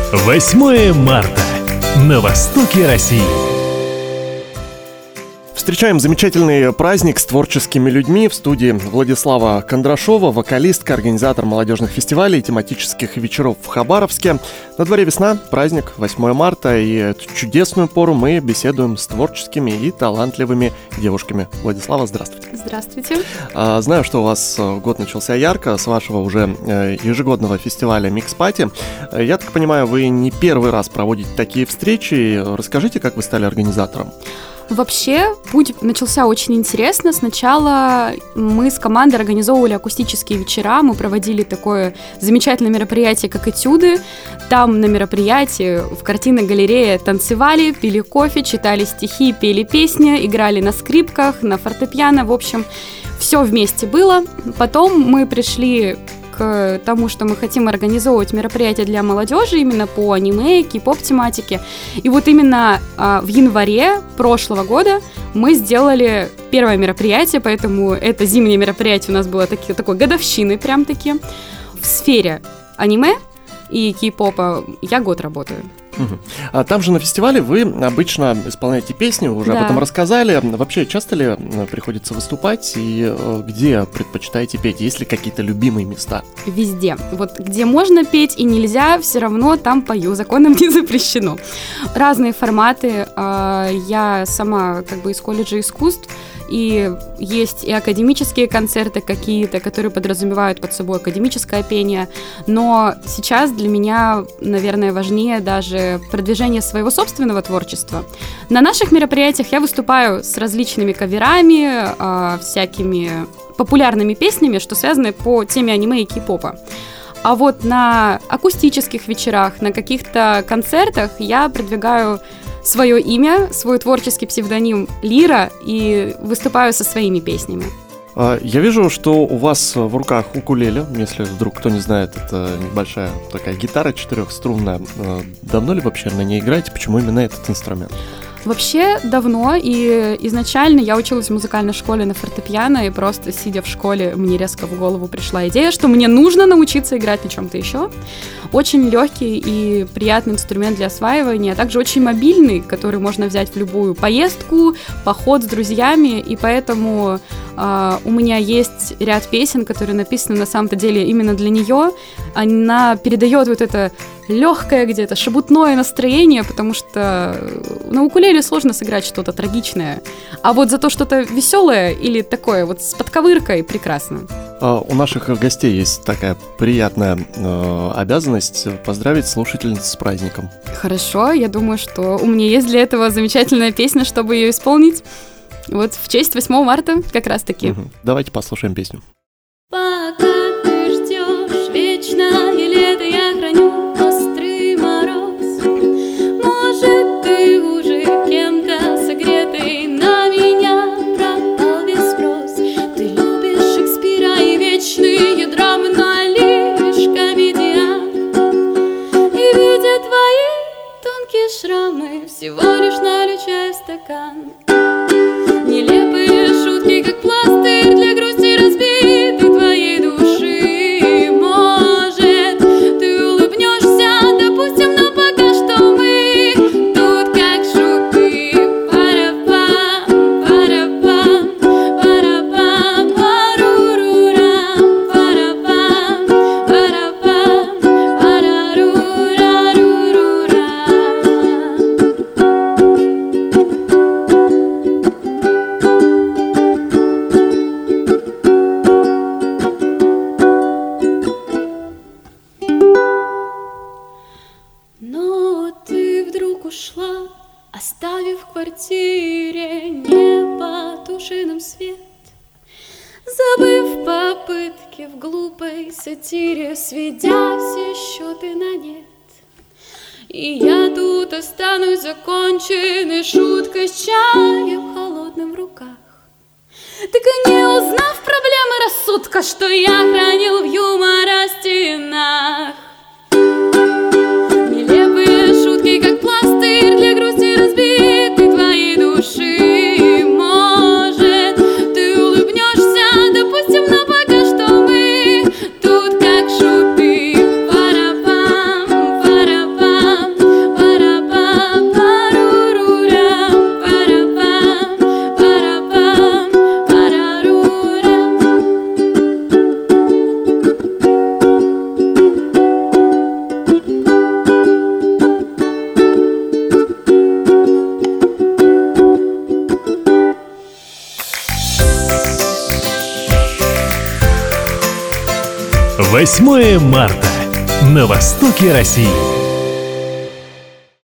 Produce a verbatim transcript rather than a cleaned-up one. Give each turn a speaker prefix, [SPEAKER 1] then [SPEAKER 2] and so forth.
[SPEAKER 1] восьмое марта на востоке России.
[SPEAKER 2] Встречаем замечательный праздник с творческими людьми. В студии Владислава Кондрашова, вокалистка, организатор молодежных фестивалей и тематических вечеров в Хабаровске. На дворе весна, праздник восьмое марта, и эту чудесную пору мы беседуем с творческими и талантливыми девушками. Владислава, здравствуйте.
[SPEAKER 3] Здравствуйте.
[SPEAKER 2] А, знаю, что у вас год начался ярко, с вашего уже ежегодного фестиваля «Микс-пати». Я так понимаю, вы не первый раз проводите такие встречи. Расскажите, как вы стали организатором?
[SPEAKER 3] Вообще, путь начался очень интересно. Сначала мы с командой организовывали акустические вечера, мы проводили такое замечательное мероприятие, как «Этюды». Там на мероприятии в картинной галерее танцевали, пили кофе, читали стихи, пели песни, играли на скрипках, на фортепиано. В общем, все вместе было. Потом мы пришли к тому, что мы хотим организовывать мероприятия для молодежи именно по аниме, кей-поп тематике. И вот именно а, в январе прошлого года мы сделали первое мероприятие, поэтому это зимнее мероприятие у нас было таки, такой годовщиной прям-таки. В сфере аниме и кей-попа я год работаю.
[SPEAKER 2] Угу. А там же на фестивале вы обычно исполняете песни, вы уже
[SPEAKER 3] да.
[SPEAKER 2] об этом рассказали. Вообще, часто ли приходится выступать и где предпочитаете петь? Есть ли какие-то любимые места?
[SPEAKER 3] Везде. Вот где можно петь и нельзя, все равно там пою. Законом не запрещено. Разные форматы. Я сама как бы из колледжа искусств, и есть и академические концерты какие-то, которые подразумевают под собой академическое пение, но сейчас для меня, наверное, важнее даже продвижение своего собственного творчества. На наших мероприятиях я выступаю с различными каверами, всякими популярными песнями, что связаны по теме аниме и кей-попа. А вот на акустических вечерах, на каких-то концертах я продвигаю свое имя, свой творческий псевдоним Лира и выступаю со своими песнями.
[SPEAKER 2] Я вижу, что у вас в руках укулеле. Если вдруг кто не знает, это небольшая такая гитара четырехструнная. Давно ли вообще на ней играете? Почему именно этот инструмент?
[SPEAKER 3] Вообще давно, и изначально я училась в музыкальной школе на фортепиано, и просто сидя в школе, мне резко в голову пришла идея, что мне нужно научиться играть на чем-то еще. Очень легкий и приятный инструмент для осваивания, а также очень мобильный, который можно взять в любую поездку, поход с друзьями, и поэтому э, у меня есть ряд песен, которые написаны на самом-то деле именно для нее. Она передает вот это легкое где-то, шебутное настроение, потому что на укулеле сложно сыграть что-то трагичное, а вот зато что-то веселое или такое вот с подковыркой прекрасно.
[SPEAKER 2] У наших гостей есть такая приятная э, обязанность поздравить слушательниц с праздником.
[SPEAKER 3] Хорошо, я думаю, что у меня есть для этого замечательная песня, чтобы ее исполнить. Вот в честь восьмого марта как раз-таки.
[SPEAKER 2] Угу. Давайте послушаем песню.
[SPEAKER 3] Пока ты ждешь вечное лето, я храню острый мороз. Может, ты уже кем-то согретый, на меня пропал весь спрос. Ты любишь Шекспира и вечные драмы, но лишь комедиан. И видя твои тонкие шрамы, всего лишь налью стакан. Нелепые шутки, как пластырь для грусти разбитой твоей души. Может, ты улыбнешься, допустим, но пока что мы тут как шуты. Пара-пам, пара-пам, пара-пам, пару-ру-рам, пара-пам, пара-пам, пара-ру-ра-ру-ру-рам. Но ты вдруг ушла, оставив в квартире непотушенным свет, забыв попытки в глупой сатире, сведя все счеты на нет. И я тут останусь законченной шуткой с чаем холодным в руках, так и не узнав проблемы рассудка, что я хранил в юмора стенах. Нелепые шутки, как пластырь для грусти разбитой твоей души. Может, ты улыбнешься, допустим, но пока что мы тут как шуты. Пара-пам, пара-пам.
[SPEAKER 1] восьмое марта на востоке России.